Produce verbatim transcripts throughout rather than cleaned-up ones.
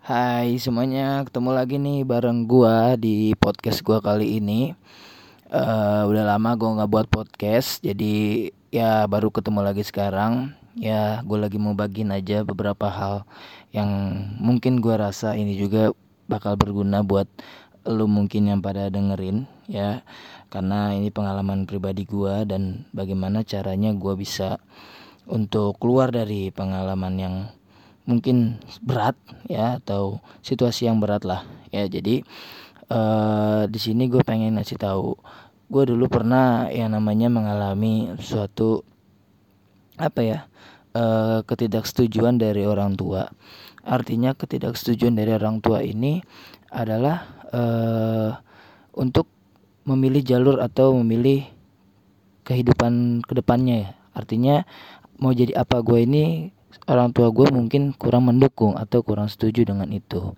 Hai semuanya, ketemu lagi nih bareng gua di podcast gua kali ini. Eh udah lama gua nggak buat podcast, jadi ya baru ketemu lagi sekarang. Ya, gua lagi mau bagiin aja beberapa hal yang mungkin gua rasa ini juga bakal berguna buat lu mungkin yang pada dengerin ya. Karena ini pengalaman pribadi gua dan bagaimana caranya gua bisa untuk keluar dari pengalaman yang mungkin berat ya, atau situasi yang berat lah ya. Jadi eh di sini gue pengen ngasih tahu, gue dulu pernah yang namanya mengalami suatu apa ya eh ketidaksetujuan dari orang tua. Artinya ketidaksetujuan dari orang tua ini adalah eh untuk memilih jalur atau memilih kehidupan kedepannya ya. Artinya mau jadi apa gue ini, orang tua gue mungkin kurang mendukung atau kurang setuju dengan itu.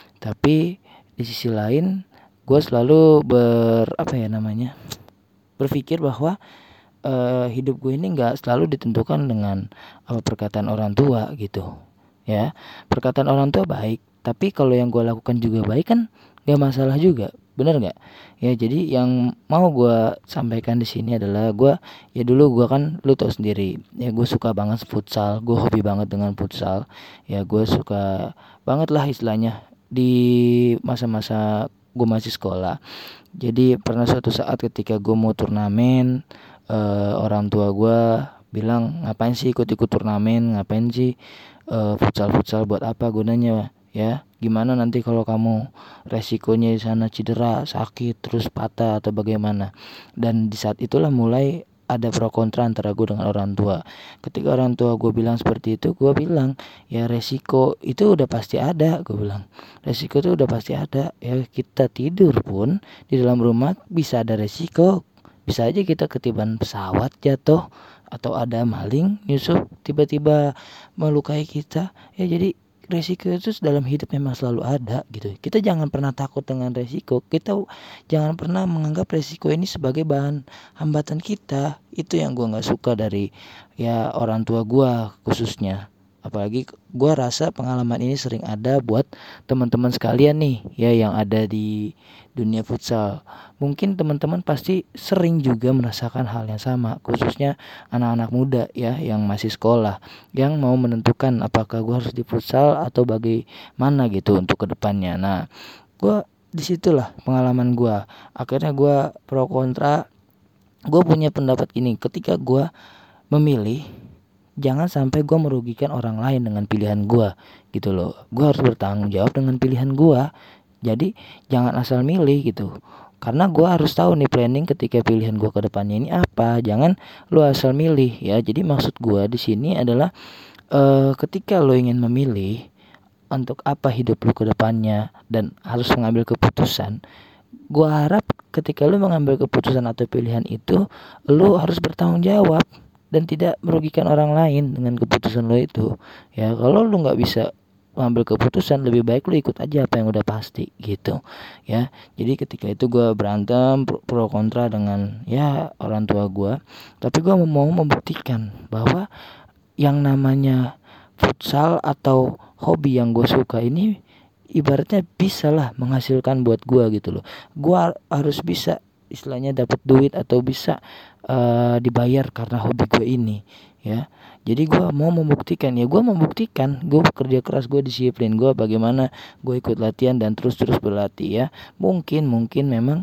Tapi di sisi lain gue selalu ber apa ya namanya berpikir bahwa uh, hidup gue ini nggak selalu ditentukan dengan apa perkataan orang tua gitu ya. Perkataan orang tua baik, tapi kalau yang gue lakukan juga baik kan nggak masalah juga, bener nggak ya. Jadi yang mau gue sampaikan di sini adalah gue ya, dulu gue kan lu tau sendiri ya, gue suka banget futsal, gue hobi banget dengan futsal ya. Gue suka banget lah istilahnya di masa-masa gue masih sekolah. Jadi pernah suatu saat ketika gue mau turnamen, eh, orang tua gue bilang, ngapain sih ikut-ikut turnamen, ngapain sih uh, futsal-futsal, buat apa gunanya ya, gimana nanti kalau kamu resikonya di sana cedera, sakit, terus patah atau bagaimana. Dan di saat itulah mulai ada pro kontra antara gue dengan orang tua. Ketika orang tua gue bilang seperti itu, gue bilang ya resiko itu udah pasti ada. Gue bilang resiko itu udah pasti ada ya, kita tidur pun di dalam rumah bisa ada resiko. Bisa aja kita ketiban pesawat jatuh, atau ada maling nyusup tiba-tiba melukai kita ya. Jadi resiko itu dalam hidup memang selalu ada gitu. Kita jangan pernah takut dengan resiko. Kita jangan pernah menganggap resiko ini sebagai bahan hambatan kita. Itu yang gue nggak suka dari ya orang tua gue khususnya. Apalagi gue rasa pengalaman ini sering ada buat teman-teman sekalian nih ya, yang ada di dunia futsal. Mungkin teman-teman pasti sering juga merasakan hal yang sama, khususnya anak-anak muda ya yang masih sekolah, yang mau menentukan apakah gue harus di futsal atau bagaimana gitu untuk kedepannya. Nah, gue disitulah pengalaman gue. Akhirnya gue pro kontra. Gue punya pendapat gini, ketika gue memilih, jangan sampai gue merugikan orang lain dengan pilihan gue gitu loh. Gue harus bertanggung jawab dengan pilihan gue. Jadi jangan asal milih gitu. Karena gue harus tahu nih planning ketika pilihan gue ke depannya ini apa. Jangan lu asal milih ya. Jadi maksud gue di sini adalah uh, ketika lu ingin memilih untuk apa hidup lu ke depannya dan harus mengambil keputusan, gue harap ketika lu mengambil keputusan atau pilihan itu, lu harus bertanggung jawab dan tidak merugikan orang lain dengan keputusan lo itu ya. Kalau lu nggak bisa mengambil keputusan, lebih baik lu ikut aja apa yang udah pasti gitu ya. Jadi ketika itu gue berantem pro, pro kontra dengan ya orang tua gue, tapi gue mau membuktikan bahwa yang namanya futsal atau hobi yang gue suka ini ibaratnya bisa lah menghasilkan buat gue gitu loh. Gue harus bisa istilahnya dapat duit atau bisa uh, dibayar karena hobi gue ini ya. Jadi gue mau membuktikan ya, gue membuktikan gue bekerja keras, gue disiplin, gue bagaimana gue ikut latihan dan terus-terus berlatih ya. Mungkin mungkin memang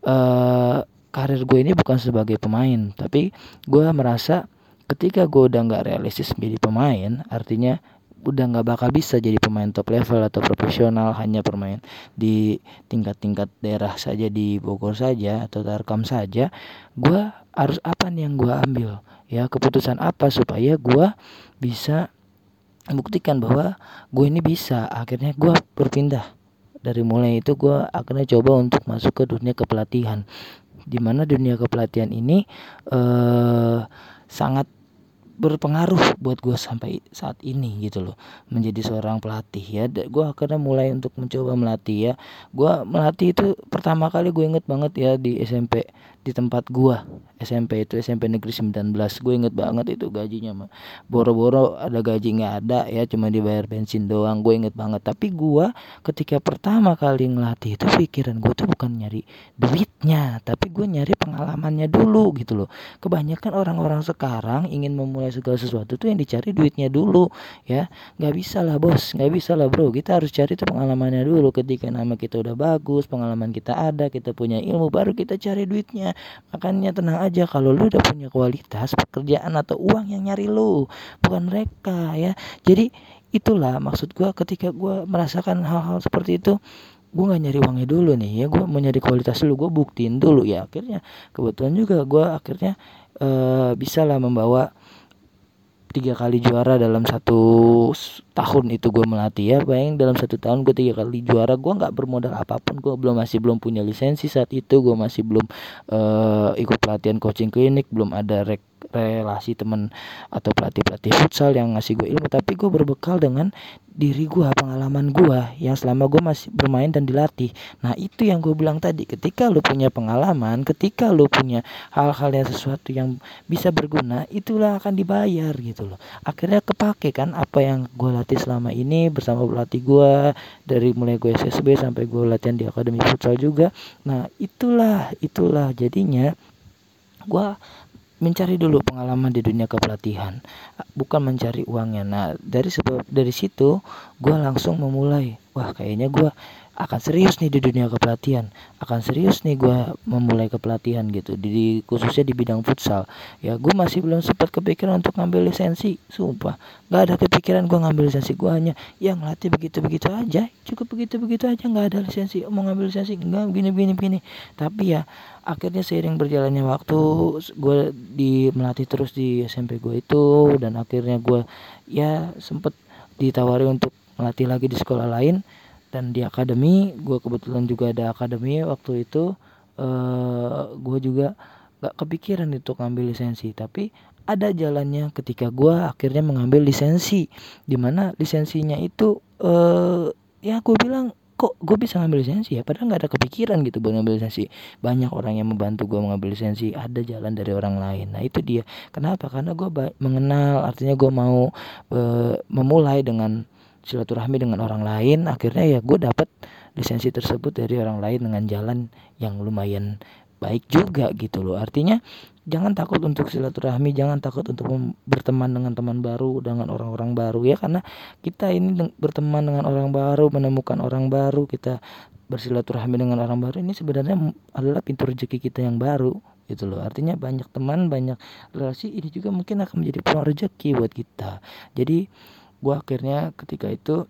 uh, karir gue ini bukan sebagai pemain, tapi gue merasa ketika gue udah nggak realistis menjadi pemain, artinya udah nggak bakal bisa jadi pemain top level atau profesional, hanya bermain di tingkat-tingkat daerah saja, di Bogor saja atau Tarkam saja. Gue harus apa nih yang gue ambil ya, keputusan apa supaya gue bisa membuktikan bahwa gue ini bisa. Akhirnya gue berpindah. Dari mulai itu gue akhirnya coba untuk masuk ke dunia kepelatihan, dimana dunia kepelatihan ini eh, sangat berpengaruh buat gue sampai saat ini gitu loh, menjadi seorang pelatih ya. Gue akhirnya mulai untuk mencoba melatih ya. Gue melatih itu pertama kali gue inget banget ya di S M P di tempat gua S M P itu S M P Negeri sembilan belas. Gue inget banget itu gajinya mah boro-boro ada gaji nggak ada ya, cuma dibayar bensin doang. Gue inget banget. Tapi gua ketika pertama kali ngelatih itu pikiran gue tuh bukan nyari duitnya, tapi gue nyari pengalamannya dulu gitu loh. Kebanyakan orang-orang sekarang ingin memulai segala sesuatu tuh yang dicari duitnya dulu ya. Nggak bisa lah bos, nggak bisa lah bro, kita harus cari tuh pengalamannya dulu. Ketika nama kita udah bagus, pengalaman kita ada, kita punya ilmu, baru kita cari duitnya. Makanya tenang aja, kalau lu udah punya kualitas, pekerjaan atau uang yang nyari lu, bukan mereka ya. Jadi itulah maksud gue ketika gue merasakan hal-hal seperti itu. Gue nggak nyari uangnya dulu nih ya, gue mau nyari kualitas dulu, gue buktiin dulu ya. Akhirnya kebetulan juga gue akhirnya uh, bisa lah membawa tiga kali juara dalam satu tahun itu gue melatih ya. Bayangin dalam satu tahun gue tiga kali juara. Gue nggak bermodal apapun, gue belum masih belum punya lisensi saat itu, gue masih belum uh, ikut pelatihan coaching klinik, belum ada rek relasi teman atau pelatih-pelatih futsal yang ngasih gue ilmu. Tapi gue berbekal dengan diri gue, pengalaman gue yang selama gue masih bermain dan dilatih. Nah itu yang gue bilang tadi, ketika lu punya pengalaman, ketika lu punya hal-hal yang sesuatu yang bisa berguna, itulah akan dibayar gitu loh. Akhirnya kepake kan apa yang gue latih selama ini bersama pelatih gue, dari mulai gue S S B sampai gue latihan di akademi futsal juga. Nah itulah itulah jadinya gue mencari dulu pengalaman di dunia kepelatihan, bukan mencari uangnya. Nah dari sebab dari situ gue langsung memulai, wah kayaknya gue akan serius nih di dunia kepelatihan, akan serius nih gue memulai kepelatihan gitu, di khususnya di bidang futsal. Ya gue masih belum sempat kepikiran untuk ngambil lisensi, sumpah nggak ada kepikiran gue ngambil lisensi. Gue hanya yang ngelatih begitu-begitu aja, cukup begitu-begitu aja, nggak ada lisensi, mau ngambil lisensi nggak, begini-begini begini. Tapi ya akhirnya seiring berjalannya waktu, gue di melatih terus di S M P gue itu, dan akhirnya gue ya sempet ditawari untuk melatih lagi di sekolah lain. Dan di akademi, gue kebetulan juga ada akademi waktu itu, uh, gue juga gak kepikiran untuk ngambil lisensi. Tapi ada jalannya ketika gue akhirnya mengambil lisensi, dimana lisensinya itu uh, ya gue bilang, kok gue bisa ngambil lisensi ya, padahal gak ada kepikiran gitu buat ngambil lisensi. Banyak orang yang membantu gue mengambil lisensi, ada jalan dari orang lain. Nah itu dia, kenapa? Karena gue ba- mengenal, artinya gue mau uh, memulai dengan silaturahmi dengan orang lain. Akhirnya ya gue dapat lisensi tersebut dari orang lain dengan jalan yang lumayan baik juga gitu loh. Artinya jangan takut untuk silaturahmi, jangan takut untuk mem- berteman dengan teman baru, dengan orang-orang baru ya. Karena kita ini de- berteman dengan orang baru, menemukan orang baru, kita bersilaturahmi dengan orang baru, ini sebenarnya adalah pintu rezeki kita yang baru gitu loh. Artinya banyak teman, banyak relasi, ini juga mungkin akan menjadi peluang rezeki buat kita. Jadi gue akhirnya ketika itu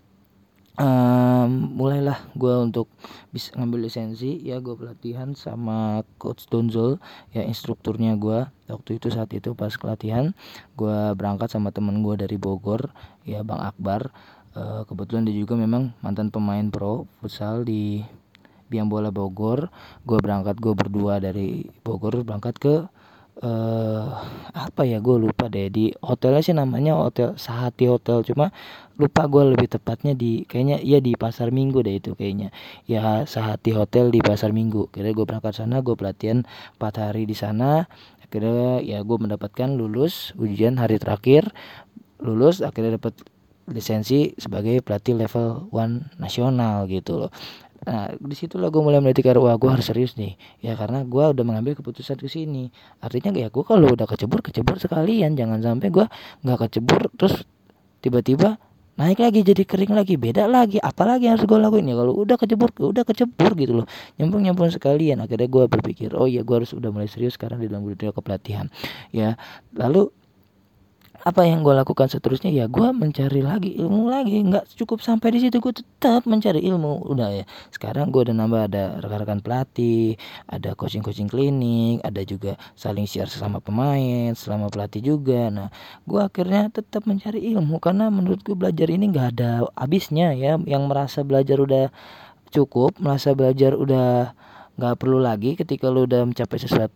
um, mulailah gue untuk bisa ngambil lisensi ya. Gue pelatihan sama coach Donzol ya, instrukturnya gue waktu itu. Saat itu pas pelatihan gue berangkat sama temen gue dari Bogor ya, Bang Akbar. Uh, kebetulan dia juga memang mantan pemain pro futsal di Biang Bola Bogor. Gue berangkat, gue berdua dari Bogor berangkat ke Uh, apa ya, gue lupa deh, di hotelnya sih namanya Hotel Sahati Hotel, cuma lupa gue lebih tepatnya di, kayaknya iya di Pasar Minggu deh itu kayaknya ya, Sahati Hotel di Pasar Minggu. Kira gue berangkat sana, gue pelatihan empat hari di sana. Akhirnya ya gue mendapatkan lulus ujian hari terakhir, lulus, akhirnya dapat lisensi sebagai pelatih level one nasional gitu loh. Nah disitulah gue mulai meniti karir, wah gue harus serius nih ya, karena gue udah mengambil keputusan ke sini. Artinya ya gue kalau udah kecebur kecebur sekalian, jangan sampai gue nggak kecebur terus tiba-tiba naik lagi jadi kering lagi, beda lagi, apalagi yang harus gue lakuin ya. Kalau udah kecebur udah kecebur gitu loh, nyambung nyambung sekalian. Akhirnya gue berpikir, oh ya gue harus udah mulai serius sekarang di dalam dunia kepelatihan ya. Lalu apa yang gue lakukan seterusnya ya, gue mencari lagi ilmu lagi. Nggak cukup sampai di situ, gue tetap mencari ilmu. Udah ya, sekarang gue udah nambah, ada rekan-rekan pelatih, ada coaching-coaching klinik, ada juga saling share sesama pemain, selama pelatih juga. Nah gue akhirnya tetap mencari ilmu, karena menurut gue belajar ini nggak ada habisnya ya. Yang merasa belajar udah cukup, merasa belajar udah nggak perlu lagi, ketika lu udah mencapai sesuatu,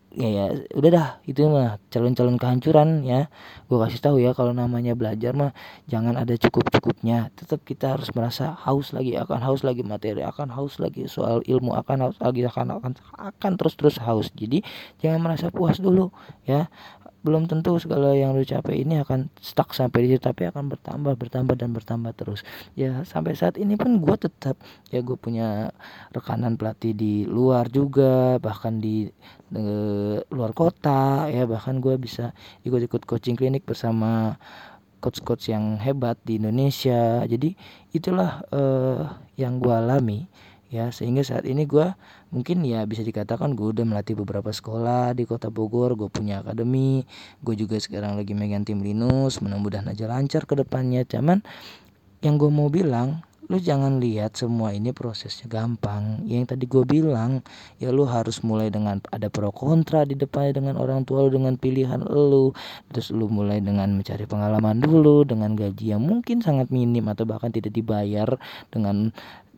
ya ya udah dah, itu mah calon-calon kehancuran ya. Gue kasih tahu ya, kalau namanya belajar mah jangan ada cukup-cukupnya. Tetap kita harus merasa haus lagi, akan haus lagi materi, akan haus lagi soal ilmu, akan haus lagi, akan akan akan terus-terus haus. Jadi jangan merasa puas dulu ya. Belum tentu segala yang lu capai ini akan stuck sampai di situ, tapi akan bertambah bertambah dan bertambah terus ya. Sampai saat ini pun gue tetap ya, gue punya rekanan pelatih di luar juga, bahkan di e, luar kota ya. Bahkan gue bisa ikut-ikut coaching klinik bersama coach-coach yang hebat di Indonesia. Jadi itulah eh, yang gue alami ya, sehingga saat ini gue mungkin ya bisa dikatakan gue udah melatih beberapa sekolah di kota Bogor. Gue punya akademi, gue juga sekarang lagi megang tim Linus, mudah-mudahan aja lancar ke depannya. Cuman yang gue mau bilang, lu jangan lihat semua ini prosesnya gampang. Yang tadi gue bilang ya, lu harus mulai dengan ada pro kontra di depannya dengan orang tua lu, dengan pilihan lu. Terus lu mulai dengan mencari pengalaman dulu dengan gaji yang mungkin sangat minim atau bahkan tidak dibayar, dengan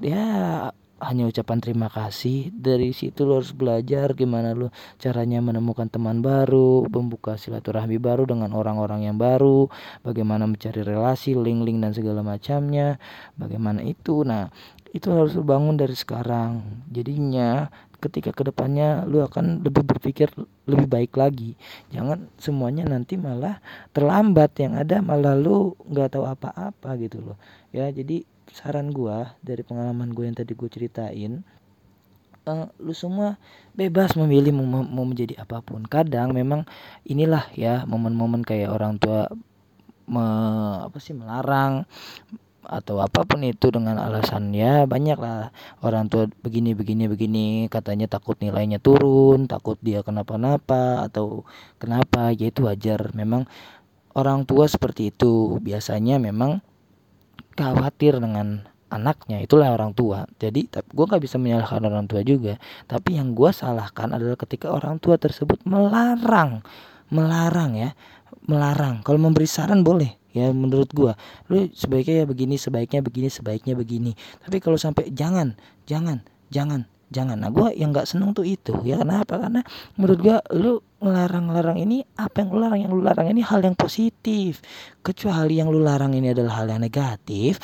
ya hanya ucapan terima kasih. Dari situ lo harus belajar gimana lo caranya menemukan teman baru, membuka silaturahmi baru dengan orang-orang yang baru, bagaimana mencari relasi, link-link dan segala macamnya, bagaimana itu. Nah, itu harus lo bangun dari sekarang. Jadinya ketika kedepannya lu akan lebih berpikir lebih baik lagi. Jangan semuanya nanti malah terlambat, yang ada malah lu nggak tahu apa-apa gitu loh ya. Jadi saran gue dari pengalaman gue yang tadi gue ceritain, uh, lu semua bebas memilih mau, mau menjadi apapun. Kadang memang inilah ya momen-momen kayak orang tua me, apa sih melarang atau apapun itu dengan alasan ya banyak lah. Orang tua begini begini begini katanya takut nilainya turun, takut dia kenapa-napa atau kenapa, ya itu wajar. Memang orang tua seperti itu biasanya memang khawatir dengan anaknya, itulah orang tua. Jadi gue gak bisa menyalahkan orang tua juga, tapi yang gue salahkan adalah ketika orang tua tersebut melarang melarang ya melarang. Kalau memberi saran boleh ya, menurut gue lu sebaiknya ya begini, sebaiknya begini, sebaiknya begini. Tapi kalau sampai jangan jangan jangan jangan, nah gue yang nggak seneng tuh itu ya. Kenapa? Karena menurut gue lu ngelarang-larang ini, apa yang lu larang, yang lu larang ini hal yang positif. Kecuali yang lu larang ini adalah hal yang negatif,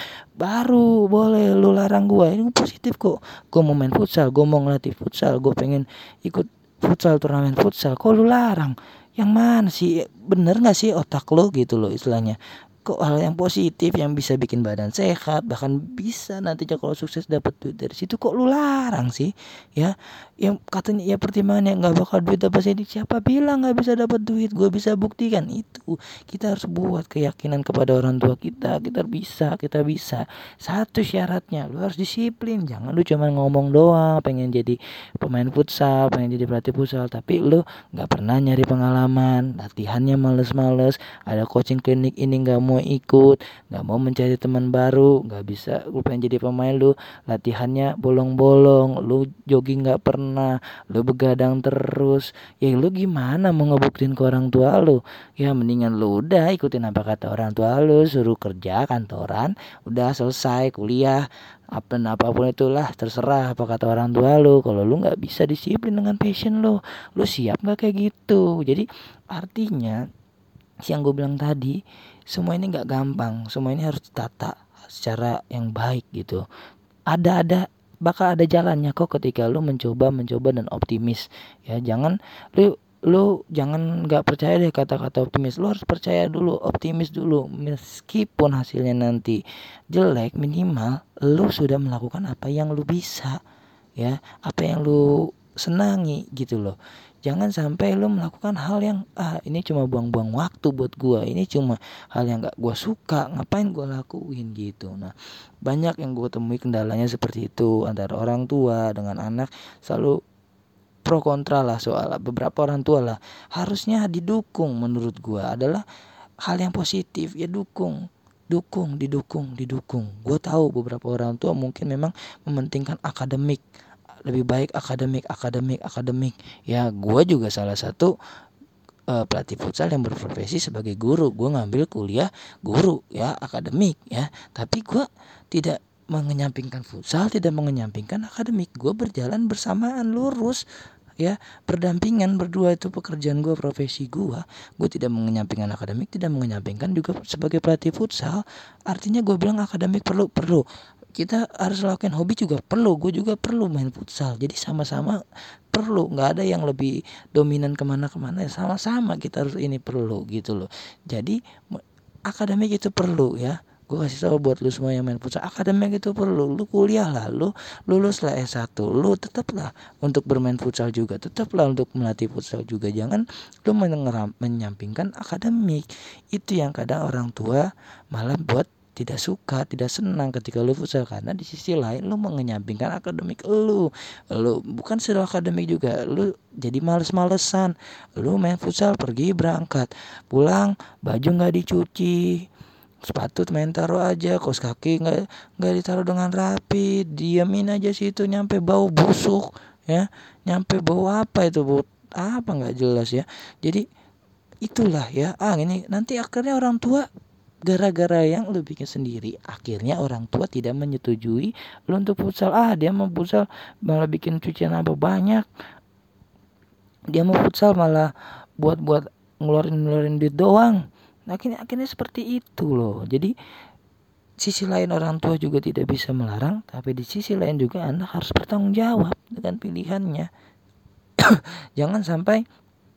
baru boleh lu larang gue. Ini positif kok, gue mau main futsal, gue mau ngelatih futsal, gue pengen ikut futsal, turnamen futsal, kok lu larang? Yang mana sih? Bener gak sih otak lo gitu loh istilahnya? Kok hal yang positif yang bisa bikin badan sehat, bahkan bisa nantinya kalau sukses dapat duit dari situ, kok lu larang sih ya? Yang katanya ya pertimbangannya nggak bakal duit dapat sini, siapa bilang nggak bisa dapat duit? Gue bisa buktikan itu. Kita harus buat keyakinan kepada orang tua kita, kita bisa, kita bisa. Satu syaratnya lu harus disiplin. Jangan lu cuma ngomong doang pengen jadi pemain futsal, pengen jadi pelatih futsal, tapi lu nggak pernah nyari pengalaman, latihannya males-males, ada coaching klinik ini nggak mau ikut, nggak mau mencari teman baru, nggak bisa. Lu pengen jadi pemain, lu latihannya bolong-bolong, lu jogging nggak pernah, lu begadang terus, ya lu gimana mau ngebuktiin ke orang tua lu? Ya mendingan lu udah ikutin apa kata orang tua lu, suruh kerja kantoran, udah selesai kuliah, apa apapun itulah terserah apa kata orang tua lu. Kalau lu nggak bisa disiplin dengan passion lu, lu siap nggak kayak gitu? Jadi artinya yang gue bilang tadi, semua ini nggak gampang, semua ini harus ditata secara yang baik gitu. Ada ada bakal ada jalannya kok ketika lu mencoba mencoba dan optimis ya. Jangan lu lu jangan nggak percaya deh kata-kata optimis. Lu harus percaya dulu, optimis dulu. Meskipun hasilnya nanti jelek, minimal lu sudah melakukan apa yang lu bisa ya, apa yang lu senangi gitu loh. Jangan sampai lu melakukan hal yang ah ini cuma buang-buang waktu buat gua, ini cuma hal yang gak gua suka, ngapain gua lakuin gitu. Nah, banyak yang gua temui kendalanya seperti itu antara orang tua dengan anak, selalu pro kontra lah soal beberapa orang tua lah. Harusnya didukung, menurut gua adalah hal yang positif ya, dukung dukung didukung didukung. Gua tahu beberapa orang tua mungkin memang mementingkan akademik, lebih baik akademik akademik akademik ya. Gue juga salah satu uh, pelatih futsal yang berprofesi sebagai guru. Gue ngambil kuliah guru ya, akademik ya, tapi gue tidak mengenyampingkan futsal, tidak mengenyampingkan akademik. Gue berjalan bersamaan lurus ya berdampingan berdua. Itu pekerjaan gue, profesi gue. Gue tidak mengenyampingkan akademik, tidak mengenyampingkan juga sebagai pelatih futsal. Artinya gue bilang akademik perlu perlu kita harus lakukan, hobi juga perlu, gue juga perlu main futsal. Jadi sama-sama perlu, nggak ada yang lebih dominan kemana-kemana, sama-sama kita harus ini perlu gitu loh. Jadi akademik itu perlu ya. Gue kasih tahu buat lu semua yang main futsal, akademik itu perlu. Lu kuliah lah, lu lulus lah S satu, lu tetaplah untuk bermain futsal juga, tetaplah untuk melatih futsal juga. Jangan lu mengeram, menyampingkan akademik. Itu yang kadang orang tua malah buat tidak suka, tidak senang ketika lu futsal, karena di sisi lain lu mengenyampingkan akademik lu. Lu bukan secara akademik juga, lu jadi males-malesan. Lu main futsal, pergi berangkat, pulang baju nggak dicuci, sepatu main taruh aja, kaos kaki nggak nggak ditaruh dengan rapi, diamin aja situ, nyampe bau busuk ya, nyampe bau apa itu, bau apa nggak jelas ya. Jadi itulah ya, ah ini nanti akhirnya orang tua gara-gara yang lu bikin sendiri, akhirnya orang tua tidak menyetujui lu untuk futsal. Ah dia mau futsal malah bikin cucian apa banyak, dia mau futsal malah buat-buat ngeluarin-ngeluarin duit doang. Akhirnya akhirnya seperti itu loh. Jadi sisi lain orang tua juga tidak bisa melarang, tapi di sisi lain juga anak harus bertanggung jawab dengan pilihannya. Jangan sampai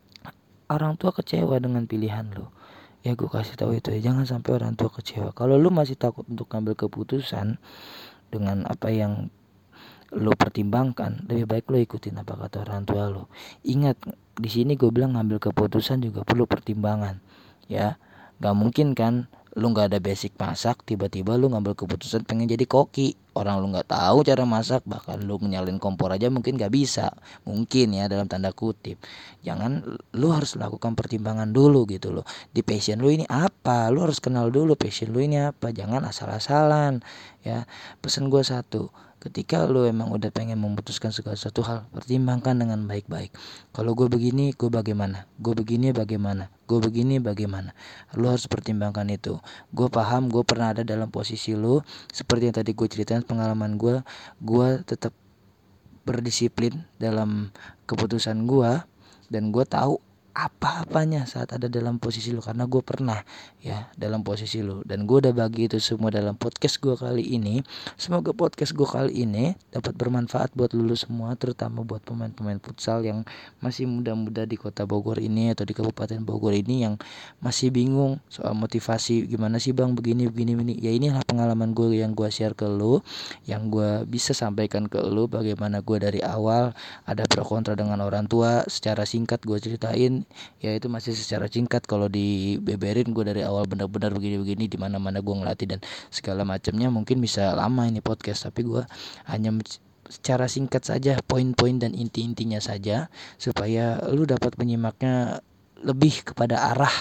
orang tua kecewa dengan pilihan lo. Ya gue kasih tahu itu ya, jangan sampai orang tua kecewa. Kalau lu masih takut untuk ngambil keputusan dengan apa yang lu pertimbangkan, lebih baik lu ikutin apa kata orang tua lu. Ingat, di sini gue bilang ngambil keputusan juga perlu pertimbangan ya. Gak mungkin kan lu gak ada basic masak, tiba-tiba lu ngambil keputusan pengen jadi koki. Orang lu gak tahu cara masak, bahkan lu nyalin kompor aja mungkin gak bisa. Mungkin ya dalam tanda kutip. Jangan, lu harus lakukan pertimbangan dulu gitu loh. Di passion lu ini apa, lu harus kenal dulu passion lu ini apa. Jangan asal-asalan ya. Pesan gue satu, ketika lu emang udah pengen memutuskan segala satu hal, pertimbangkan dengan baik-baik. Kalau gue begini, gue bagaimana? Gue begini bagaimana? Gue begini bagaimana? Lu harus pertimbangkan itu. Gue paham, gue pernah ada dalam posisi lu. Seperti yang tadi gue ceritain pengalaman gue. Gue tetap berdisiplin dalam keputusan gue, dan gue tahu apa-apanya saat ada dalam posisi lu, karena gue pernah ya dalam posisi lu, dan gue udah bagi itu semua dalam podcast gue kali ini. Semoga podcast gue kali ini dapat bermanfaat buat lu semua, terutama buat pemain-pemain futsal yang masih muda-muda di kota Bogor ini atau di Kabupaten Bogor ini, yang masih bingung soal motivasi, gimana sih bang begini begini begini. Ya inilah pengalaman gue yang gue share ke lu, yang gue bisa sampaikan ke lu, bagaimana gue dari awal ada pro kontra dengan orang tua. Secara singkat gue ceritain, ya itu masih secara singkat. Kalau dibeberin gue dari awal benar-benar begini-begini, di mana-mana gue ngelatih dan segala macamnya, mungkin bisa lama ini podcast. Tapi gue hanya secara singkat saja, poin-poin dan inti-intinya saja, supaya lu dapat menyimaknya lebih kepada arah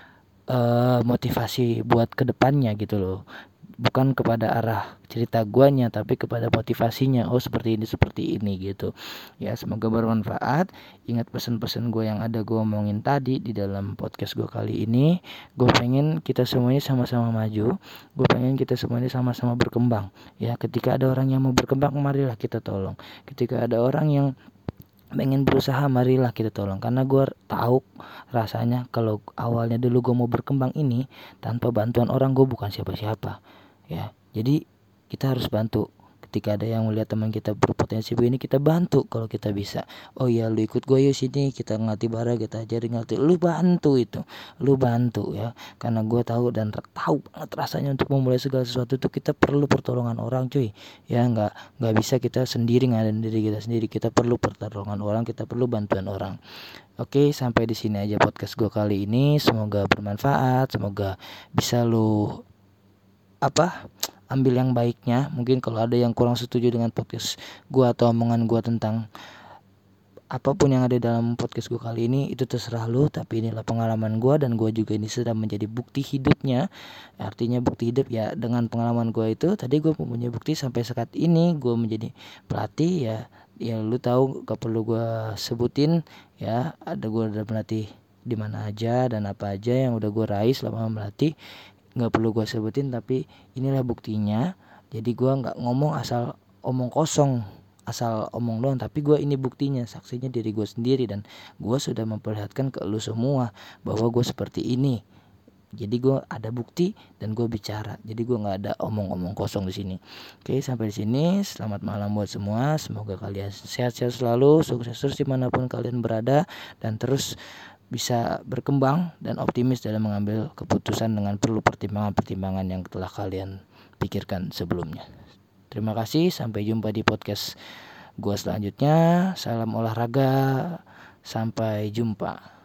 uh, motivasi buat kedepannya gitu loh. Bukan kepada arah cerita guanya, tapi kepada motivasinya. Oh seperti ini, seperti ini gitu. Ya semoga bermanfaat. Ingat pesan-pesan gue yang ada gue omongin tadi di dalam podcast gue kali ini. Gue pengen kita semuanya sama-sama maju. Gue pengen kita semuanya sama-sama berkembang. Ya ketika ada orang yang mau berkembang, marilah kita tolong. Ketika ada orang yang pengen berusaha, marilah kita tolong. Karena gue tahu rasanya kalau awalnya dulu gue mau berkembang ini tanpa bantuan orang, gue bukan siapa-siapa ya. Jadi kita harus bantu. Ketika ada yang melihat teman kita berpotensi begini, kita bantu kalau kita bisa. Oh iya lu ikut gue yuk sini, kita ngelatih bara, kita ajarin ngelatih. Lu bantu itu, lu bantu ya. Karena gue tahu dan tahu banget rasanya untuk memulai segala sesuatu itu kita perlu pertolongan orang cuy. Ya nggak nggak bisa kita sendiri ngadain diri kita sendiri. Kita perlu pertolongan orang, kita perlu bantuan orang. Oke, sampai di sini aja podcast gue kali ini. Semoga bermanfaat, semoga bisa lu apa ambil yang baiknya. Mungkin kalau ada yang kurang setuju dengan podcast gue atau omongan gue tentang apapun yang ada dalam podcast gue kali ini, itu terserah lu. Tapi inilah pengalaman gue, dan gue juga ini sedang menjadi bukti hidupnya. Artinya bukti hidup ya, dengan pengalaman gue itu tadi gue mempunyai bukti sampai saat ini gue menjadi pelatih ya. Ya lu tahu, gak perlu gue sebutin ya, ada gue udah melatih di mana aja dan apa aja yang udah gue raih selama melatih. Nggak perlu gue sebutin, tapi inilah buktinya. Jadi gue nggak ngomong asal omong kosong asal omong doang, tapi gue ini buktinya, saksinya diri gue sendiri, dan gue sudah memperlihatkan ke lu semua bahwa gue seperti ini. Jadi gue ada bukti dan gue bicara. Jadi gue nggak ada omong-omong kosong di sini. Oke, sampai di sini. Selamat malam buat semua. Semoga kalian sehat-sehat selalu, sukses terus dimanapun kalian berada, dan terus bisa berkembang dan optimis dalam mengambil keputusan dengan perlu pertimbangan-pertimbangan yang telah kalian pikirkan sebelumnya. Terima kasih. Sampai jumpa di podcast gue selanjutnya. Salam olahraga. Sampai jumpa.